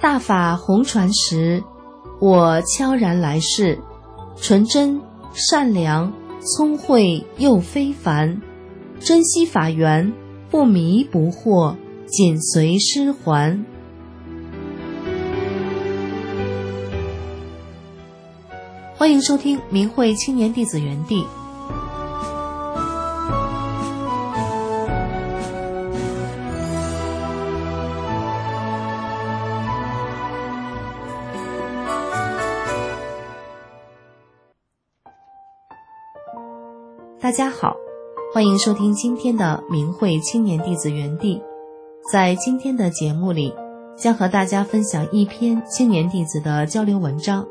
大法弘传时，我悄然来世，纯真、善良、聪慧又非凡，珍惜法缘，不迷不惑，紧随师还。欢迎收听明慧青年弟子园地。大家好，欢迎收听今天的明慧青年弟子园地。在今天的节目里，将和大家分享一篇青年弟子的交流文章。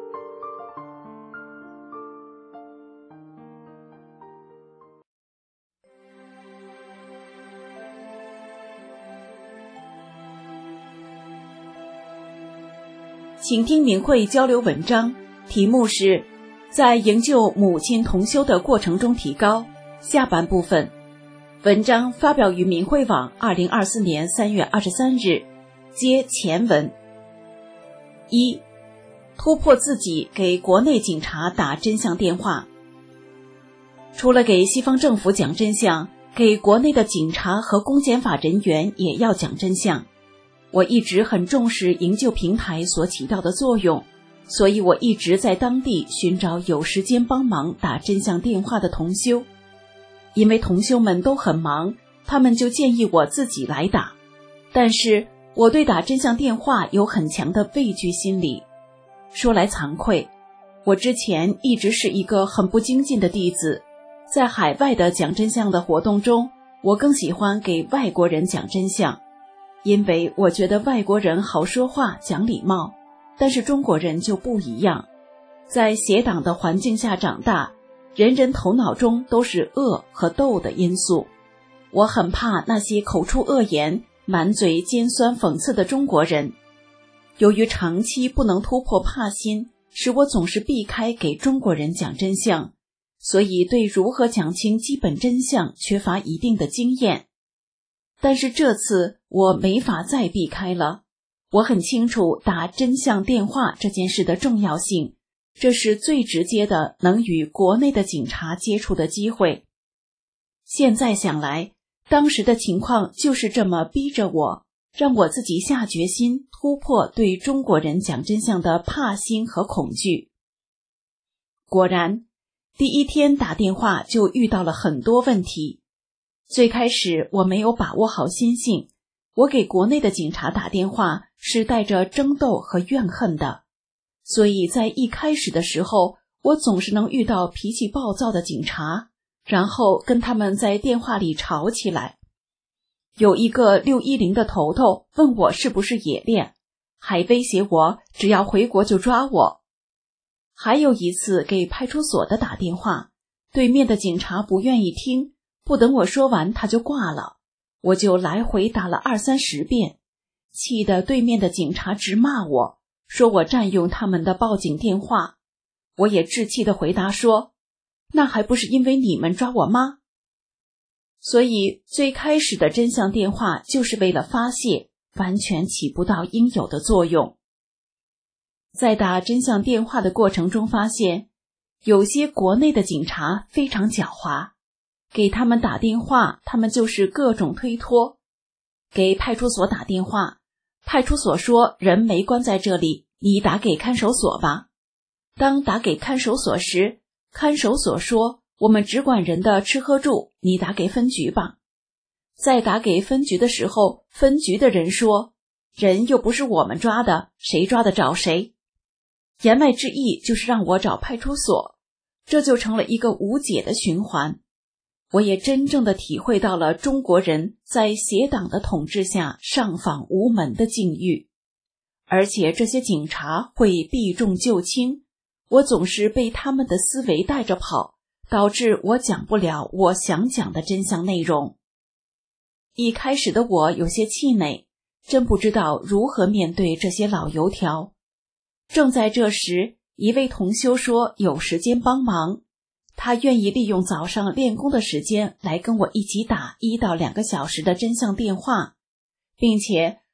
请听明慧交流文章，题目是在营救母亲同修的过程中提高，下半部分。文章发表于明慧网2024年3月23日，接前文。1. 突破自己给国内警察打真相电话。除了给西方政府讲真相，给国内的警察和公检法人员也要讲真相。我一直很重视营救平台所起到的作用，所以我一直在当地寻找有时间帮忙打真相电话的同修。因为同修们都很忙，他们就建议我自己来打。但是我对打真相电话有很强的畏惧心理。说来惭愧，我之前一直是一个很不精进的弟子，在海外的讲真相的活动中，我更喜欢给外国人讲真相，因为我觉得外国人好说话讲礼貌，但是中国人就不一样。在邪党的环境下长大，人人头脑中都是恶和斗的因素。我很怕那些口出恶言、满嘴尖酸讽刺的中国人。由于长期不能突破怕心，使我总是避开给中国人讲真相，所以对如何讲清基本真相缺乏一定的经验。但是这次我没法再避开了。我很清楚打真相电话这件事的重要性，这是最直接的能与国内的警察接触的机会。现在想来，当时的情况就是这么逼着我，让我自己下决心突破对中国人讲真相的怕心和恐惧。果然，第一天打电话就遇到了很多问题。最开始我没有把握好心性，我给国内的警察打电话是带着争斗和怨恨的，所以在一开始的时候，我总是能遇到脾气暴躁的警察，然后跟他们在电话里吵起来。有一个610的头头问我是不是冶炼，还威胁我只要回国就抓我。还有一次给派出所的打电话，对面的警察不愿意听，不等我说完他就挂了，我就来回打了20-30遍，气得对面的警察直骂我，说我占用他们的报警电话。我也稚气地回答说，那还不是因为你们抓我吗？所以最开始的真相电话就是为了发泄，完全起不到应有的作用。在打真相电话的过程中发现，有些国内的警察非常狡猾，给他们打电话，他们就是各种推脱。给派出所打电话，派出所说人没关在这里，你打给看守所吧。当打给看守所时，看守所说我们只管人的吃喝住，你打给分局吧。再打给分局的时候，分局的人说人又不是我们抓的，谁抓的找谁。言外之意就是让我找派出所，这就成了一个无解的循环。我也真正的体会到了中国人在邪党的统治下上访无门的境遇，而且这些警察会避重就轻，我总是被他们的思维带着跑，导致我讲不了我想讲的真相内容。一开始的我有些气馁，真不知道如何面对这些老油条。正在这时，一位同修说有时间帮忙，他愿意利用早上练功的时间来跟我一起打1到2个小时的真相电话，并且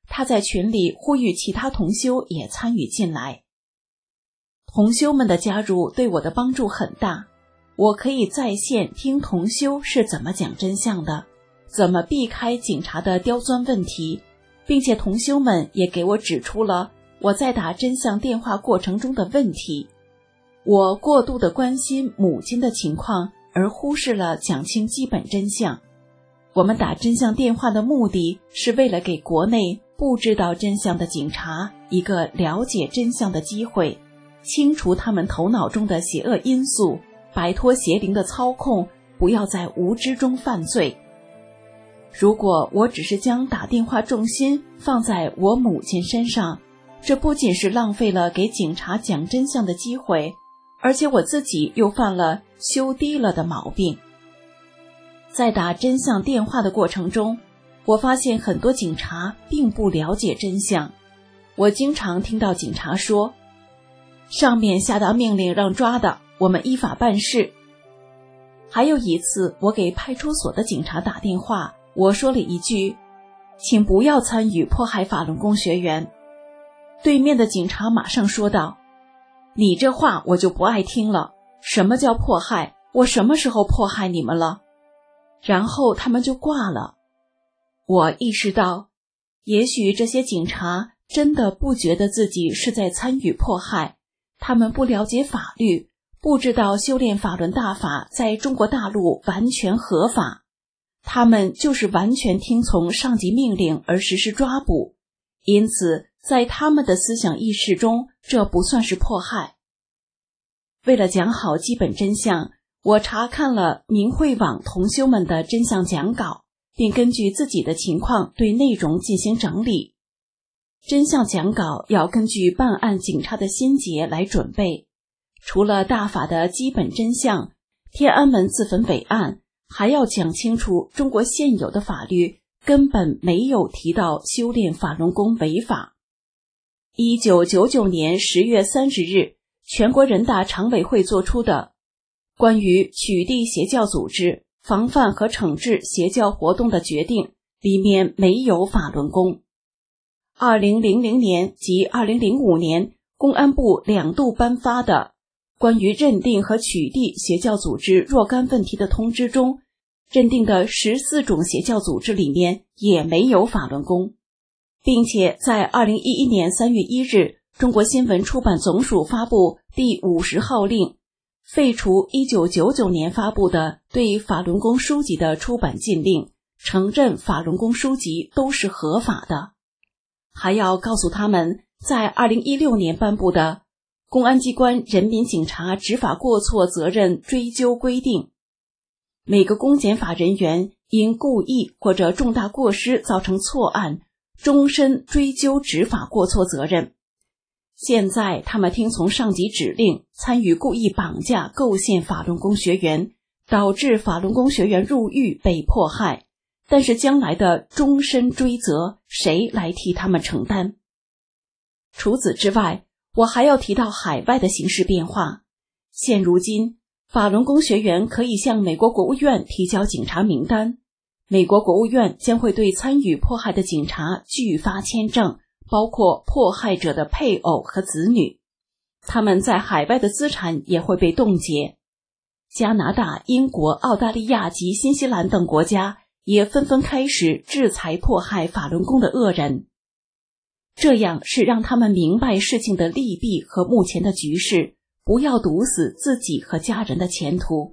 他在群里呼吁其他同修也参与进来。同修们的加入对我的帮助很大，我可以在线听同修是怎么讲真相的，怎么避开警察的刁钻问题，并且同修们也给我指出了我在打真相电话过程中的问题。我过度地关心母亲的情况，而忽视了讲清基本真相。我们打真相电话的目的是为了给国内不知道真相的警察一个了解真相的机会，清除他们头脑中的邪恶因素，摆脱邪灵的操控，不要在无知中犯罪。如果我只是将打电话重心放在我母亲身上，这不仅是浪费了给警察讲真相的机会，而且我自己又犯了修低了的毛病。在打真相电话的过程中，我发现很多警察并不了解真相。我经常听到警察说，上面下达命令让抓的，我们依法办事。还有一次，我给派出所的警察打电话，我说了一句，请不要参与迫害法轮功学员。对面的警察马上说道，你这话我就不爱听了，什么叫迫害？我什么时候迫害你们了？然后他们就挂了。我意识到，也许这些警察真的不觉得自己是在参与迫害，他们不了解法律，不知道修炼法轮大法在中国大陆完全合法，他们就是完全听从上级命令而实施抓捕，因此在他们的思想意识中，这不算是迫害。为了讲好基本真相，我查看了明慧网同修们的真相讲稿，并根据自己的情况对内容进行整理。真相讲稿要根据办案警察的心结来准备，除了大法的基本真相，天安门自焚伟案还要讲清楚中国现有的法律根本没有提到修炼法轮功违法。1999年10月30日，全国人大常委会作出的关于取缔邪教组织、防范和惩治邪教活动的决定里面没有法轮功。2000年及2005年，公安部2度颁发的关于认定和取缔邪教组织若干问题的通知中，认定的14种邪教组织里面也没有法轮功，并且在2011年3月1日，中国新闻出版总署发布第50号令，废除1999年发布的对法轮功书籍的出版禁令，承认法轮功书籍都是合法的。还要告诉他们，在2016年颁布的公安机关人民警察执法过错责任追究规定，每个公检法人员因故意或者重大过失造成错案，终身追究执法过错责任。现在他们听从上级指令，参与故意绑架构陷法轮功学员，导致法轮功学员入狱被迫害，但是将来的终身追责谁来替他们承担？除此之外，我还要提到海外的形势变化。现如今，法轮功学员可以向美国国务院提交警察名单，美国国务院将会对参与迫害的警察拒发签证，包括迫害者的配偶和子女，他们在海外的资产也会被冻结。加拿大、英国、澳大利亚及新西兰等国家也纷纷开始制裁迫害法轮功的恶人，这样是让他们明白事情的利弊和目前的局势，不要堵死自己和家人的前途。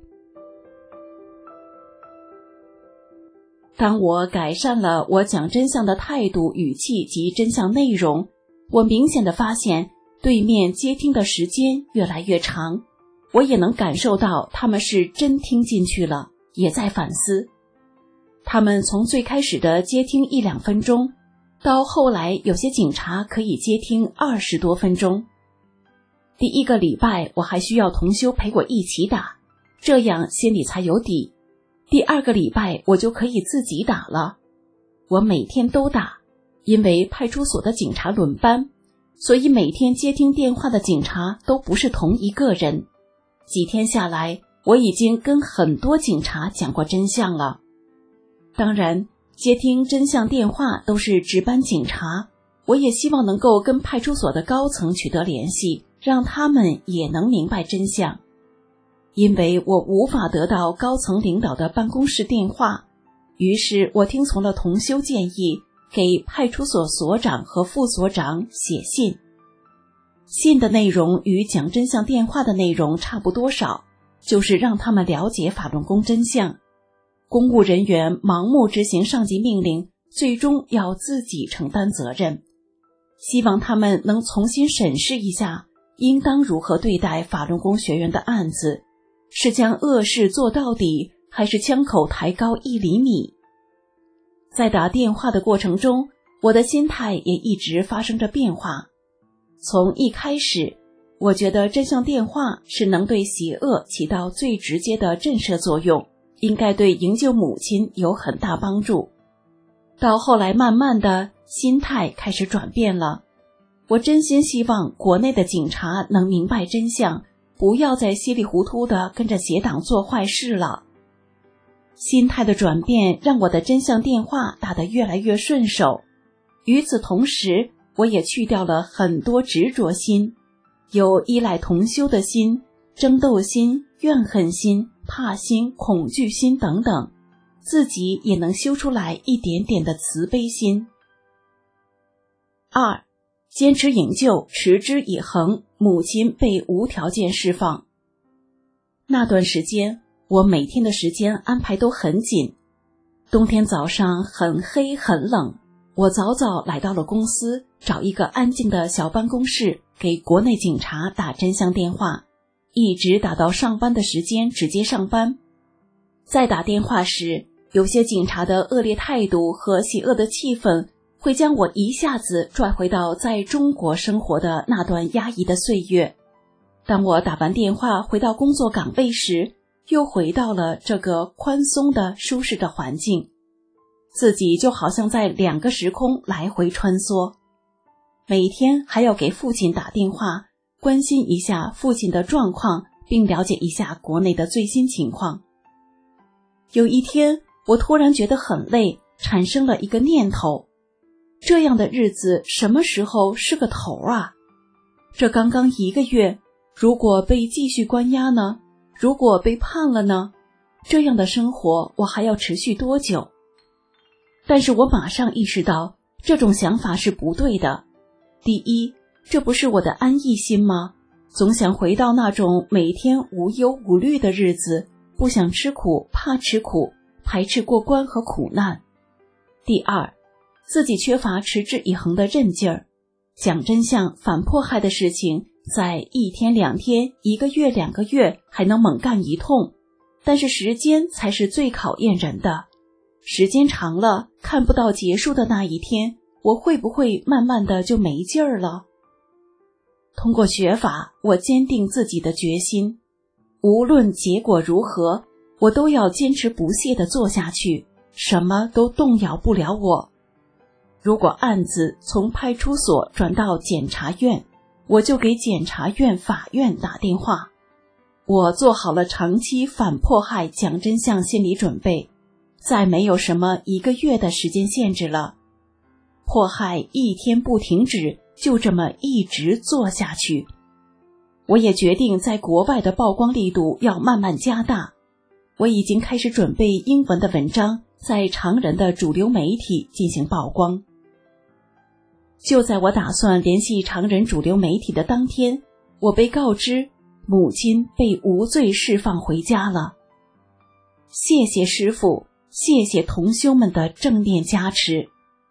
当我改善了我讲真相的态度、语气及真相内容，我明显地发现对面接听的时间越来越长，我也能感受到他们是真听进去了，也在反思。他们从最开始的接听1-2分钟，到后来有些警察可以接听20多分钟。第1个礼拜我还需要同修陪我一起打，这样心里才有底。第2个礼拜我就可以自己打了。我每天都打，因为派出所的警察轮班，所以每天接听电话的警察都不是同一个人。几天下来，我已经跟很多警察讲过真相了。当然， 接听真相电话都是值班警察，我也希望能够跟派出所的高层取得联系，让他们也能明白真相。因为我无法得到高层领导的办公室电话，于是我听从了同修建议，给派出所所长和副所长写信。信的内容与讲真相电话的内容差不多少，就是让他们了解法轮功真相。公务人员盲目执行上级命令，最终要自己承担责任。希望他们能重新审视一下，应当如何对待法轮功学员的案子，是将恶事做到底，还是枪口抬高1厘米？在打电话的过程中，我的心态也一直发生着变化。从一开始，我觉得真相电话是能对邪恶起到最直接的震慑作用，应该对营救母亲有很大帮助。到后来慢慢的，心态开始转变了。我真心希望国内的警察能明白真相，不要再稀里糊涂的跟着邪党做坏事了。心态的转变让我的真相电话打得越来越顺手。与此同时，我也去掉了很多执着心，有依赖同修的心、争斗心、怨恨心、怕心、恐惧心等等，自己也能修出来一点点的慈悲心。2. 坚持营救，持之以恒，母亲被无条件释放。那段时间，我每天的时间安排都很紧。冬天早上很黑很冷，我早早来到了公司，找一个安静的小办公室，给国内警察打真相电话，一直打到上班的时间直接上班。在打电话时，有些警察的恶劣态度和邪恶的气氛会将我一下子拽回到在中国生活的那段压抑的岁月。当我打完电话回到工作岗位时，又回到了这个宽松的舒适的环境，自己就好像在2个时空来回穿梭。每天还要给父亲打电话，关心一下父亲的状况，并了解一下国内的最新情况。有一天，我突然觉得很累，产生了一个念头，这样的日子什么时候是个头啊？这刚刚1个月，如果被继续关押呢？如果被判了呢？这样的生活我还要持续多久？但是我马上意识到，这种想法是不对的。第一，这不是我的安逸心吗？总想回到那种每天无忧无虑的日子，不想吃苦，怕吃苦，排斥过关和苦难。第二，自己缺乏持之以恒的韧劲儿，讲真相、反迫害的事情，在1天2天、1个月2个月还能猛干一通，但是时间才是最考验人的。时间长了，看不到结束的那一天，我会不会慢慢的就没劲儿了？通过学法，我坚定自己的决心，无论结果如何，我都要坚持不懈地做下去，什么都动摇不了我。如果案子从派出所转到检察院，我就给检察院、法院打电话。我做好了长期反迫害讲真相心理准备，再没有什么1个月的时间限制了。迫害1天不停止，就这么一直做下去。我也决定在国外的曝光力度要慢慢加大。我已经开始准备英文的文章，在常人的主流媒体进行曝光。就在我打算联系常人主流媒体的当天，我被告知母亲被无罪释放回家了。谢谢师父，谢谢同修们的正念加持。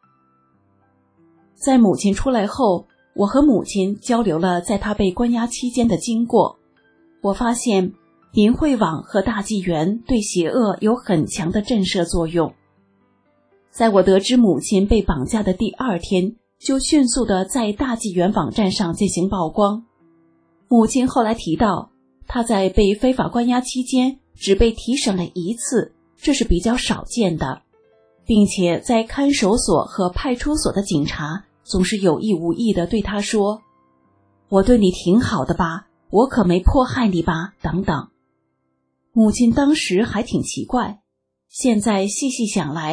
在母亲出来后，我和母亲交流了在她被关押期间的经过。我发现明慧网和大纪元对邪恶有很强的震慑作用。在我得知母亲被绑架的第2天，就迅速地在大纪元网站上进行曝光。母亲后来提到，她在被非法关押期间只被提审了1次，这是比较少见的，并且在看守所和派出所的警察总是有意无意地对她说，我对你挺好的吧，我可没迫害你吧，等等。母亲当时还挺奇怪，现在细细想来，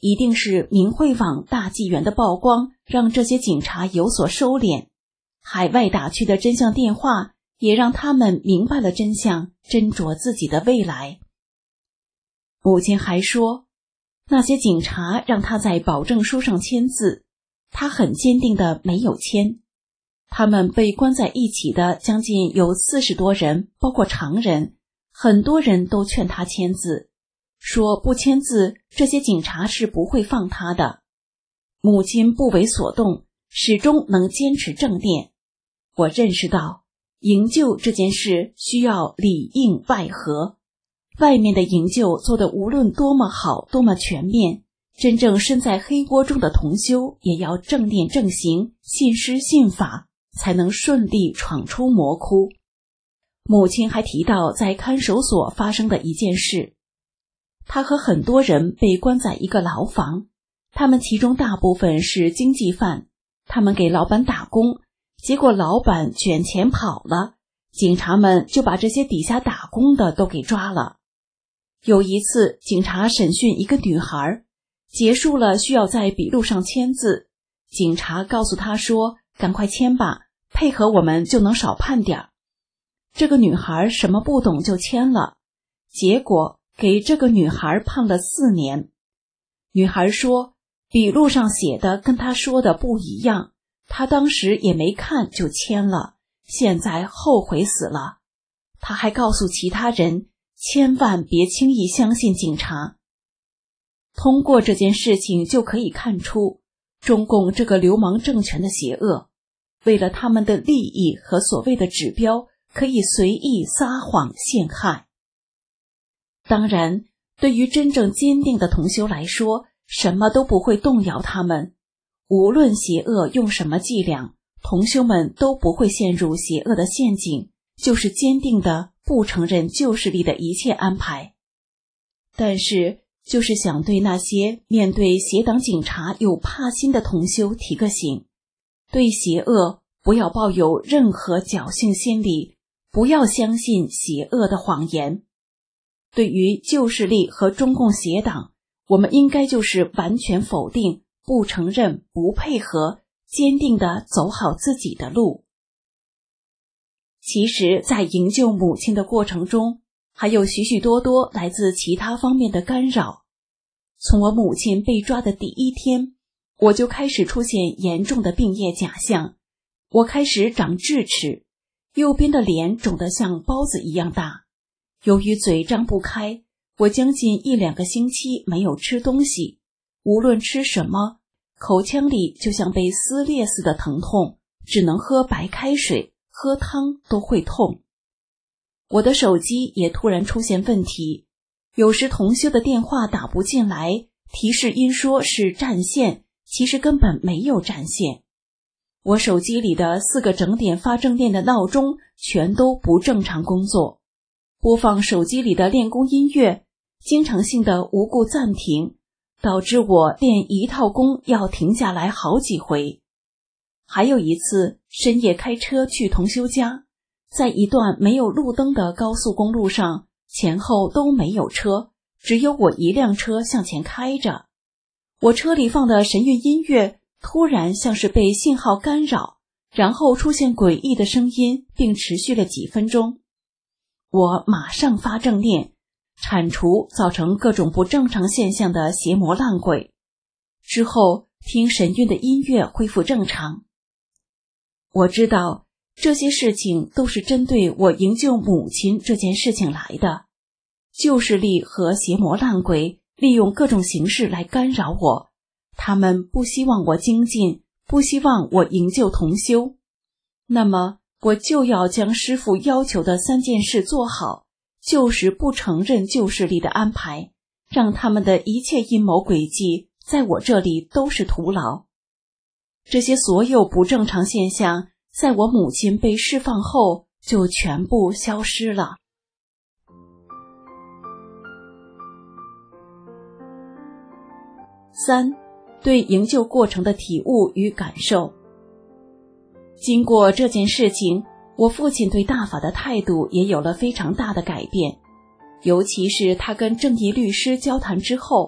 一定是明慧网大纪元的曝光让这些警察有所收敛，海外打去的真相电话也让他们明白了真相，斟酌自己的未来。母亲还说，那些警察让他在保证书上签字，他很坚定的没有签。他们被关在一起的将近有40多人，包括常人，很多人都劝他签字，说不签字，这些警察是不会放他的。母亲不为所动，始终能坚持正念。我认识到，营救这件事需要里应外合，外面的营救做得无论多么好，多么全面，真正身在黑锅中的同修也要正念正行，信师信法，才能顺利闯出魔窟。母亲还提到在看守所发生的一件事，她和很多人被关在一个牢房，他们其中大部分是经济犯，他们给老板打工，结果老板卷钱跑了，警察们就把这些底下打工的都给抓了。有一次警察审讯一个女孩，结束了需要在笔录上签字，警察告诉她说，赶快签吧，配合我们就能少判点。这个女孩什么不懂就签了，结果给这个女孩判了4年。女孩说，笔录上写的跟她说的不一样，她当时也没看就签了，现在后悔死了。她还告诉其他人，千万别轻易相信警察。通过这件事情就可以看出，中共这个流氓政权的邪恶，为了他们的利益和所谓的指标，可以随意撒谎陷害。当然，对于真正坚定的同修来说，什么都不会动摇他们。无论邪恶用什么伎俩，同修们都不会陷入邪恶的陷阱，就是坚定的不承认旧势力的一切安排。但是，就是想对那些面对邪党警察有怕心的同修提个醒，对邪恶不要抱有任何侥幸心理，不要相信邪恶的谎言。对于旧势力和中共邪党，我们应该就是完全否定，不承认，不配合，坚定地走好自己的路。其实在营救母亲的过程中，还有许许多多来自其他方面的干扰。从我母亲被抓的第1天，我就开始出现严重的病业假象，我开始长智齿，右边的脸肿得像包子一样大。由于嘴张不开，我将近1-2个星期没有吃东西，无论吃什么，口腔里就像被撕裂似的疼痛，只能喝白开水，喝汤都会痛。我的手机也突然出现问题，有时同修的电话打不进来，提示音说是占线，其实根本没有占线。我手机里的4个整点发正念的闹钟全都不正常工作，播放手机里的练功音乐经常性的无故暂停，导致我练一套功要停下来好几回。还有一次深夜开车去同修家，在一段没有路灯的高速公路上，前后都没有车，只有我一辆车向前开着。我车里放的神韵音乐突然像是被信号干扰，然后出现诡异的声音，并持续了几分钟。我马上发正念，铲除造成各种不正常现象的邪魔烂鬼。之后听神韵的音乐恢复正常。我知道这些事情都是针对我营救母亲这件事情来的。旧势力和邪魔烂鬼利用各种形式来干扰我，他们不希望我精进，不希望我营救同修。那么我就要将师父要求的3件事做好，就是不承认旧势力的安排，让他们的一切阴谋诡计在我这里都是徒劳。这些所有不正常现象在我母亲被释放后就全部消失了。3. 对营救过程的体悟与感受。经过这件事情，我父亲对大法的态度也有了非常大的改变，尤其是他跟正义律师交谈之后，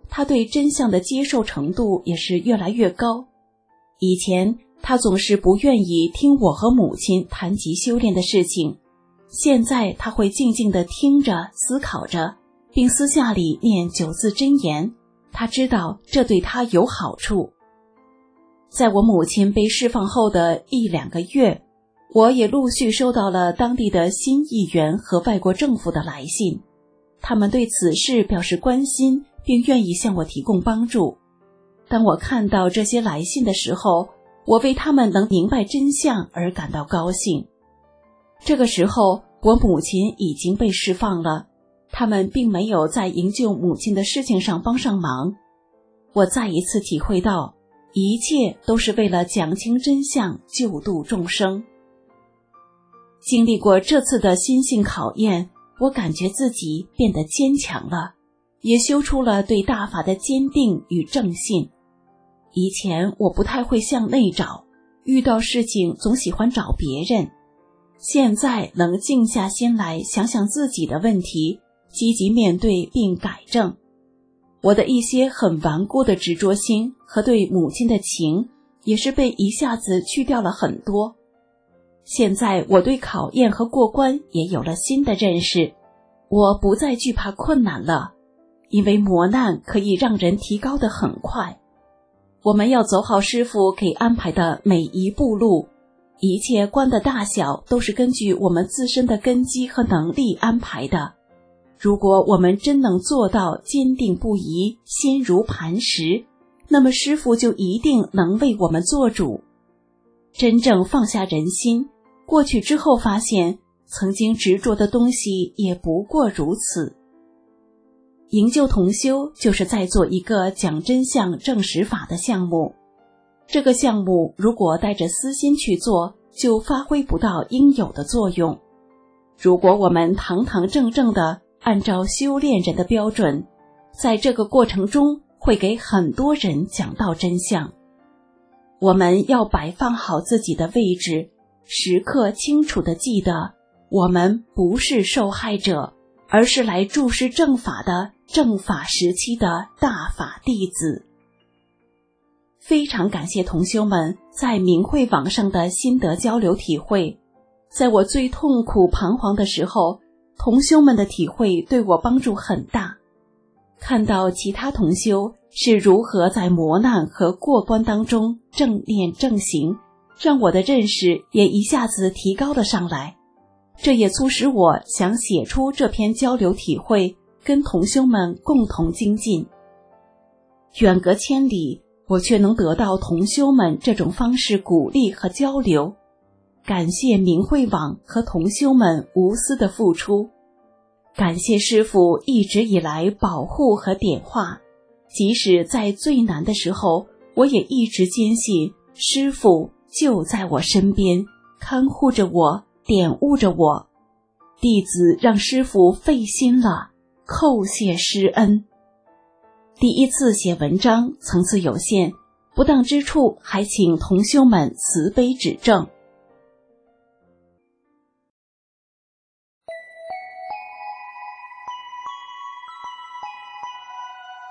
他对真相的接受程度也是越来越高。以前他总是不愿意听我和母亲谈及修炼的事情，现在他会静静地听着，思考着，并私下里念9字真言，他知道这对他有好处。在我母亲被释放后的1-2个月，我也陆续收到了当地的新议员和外国政府的来信，他们对此事表示关心，并愿意向我提供帮助。当我看到这些来信的时候，我为他们能明白真相而感到高兴。这个时候，我母亲已经被释放了，他们并没有在营救母亲的事情上帮上忙。我再一次体会到，一切都是为了讲清真相，救度众生。经历过这次的心性考验，我感觉自己变得坚强了，也修出了对大法的坚定与正信。以前我不太会向内找，遇到事情总喜欢找别人，现在能静下心来想想自己的问题，积极面对并改正。我的一些很顽固的执着心和对母亲的情也是被一下子去掉了很多。现在我对考验和过关也有了新的认识，我不再惧怕困难了，因为磨难可以让人提高得很快。我们要走好师父给安排的每一步路，一切关的大小都是根据我们自身的根基和能力安排的。如果我们真能做到坚定不移，心如磐石，那么师父就一定能为我们做主。真正放下人心，过去之后发现，曾经执着的东西也不过如此。营救同修就是在做一个讲真相证实法的项目，这个项目如果带着私心去做，就发挥不到应有的作用。如果我们堂堂正正地按照修炼人的标准，在这个过程中会给很多人讲到真相。我们要摆放好自己的位置，时刻清楚地记得，我们不是受害者，而是来注释正法的正法时期的大法弟子。非常感谢同修们在明慧网上的心得交流体会，在我最痛苦彷徨的时候，同修们的体会对我帮助很大。看到其他同修是如何在磨难和过关当中正念正行，让我的认识也一下子提高了上来。这也促使我想写出这篇交流体会，跟同修们共同精进。远隔千里，我却能得到同修们这种方式鼓励和交流，感谢明慧网和同修们无私的付出，感谢师父一直以来保护和点化，即使在最难的时候，我也一直坚信师父就在我身边，看护着我，点悟着我。弟子让师父费心了，叩谢师恩。第一次写文章，层次有限，不当之处还请同修们慈悲指正。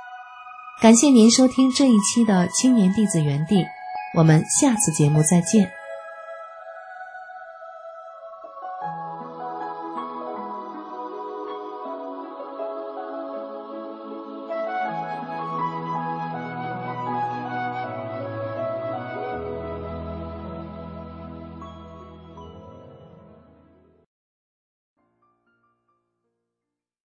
感谢您收听这一期的青年弟子园地，我们下次节目再见。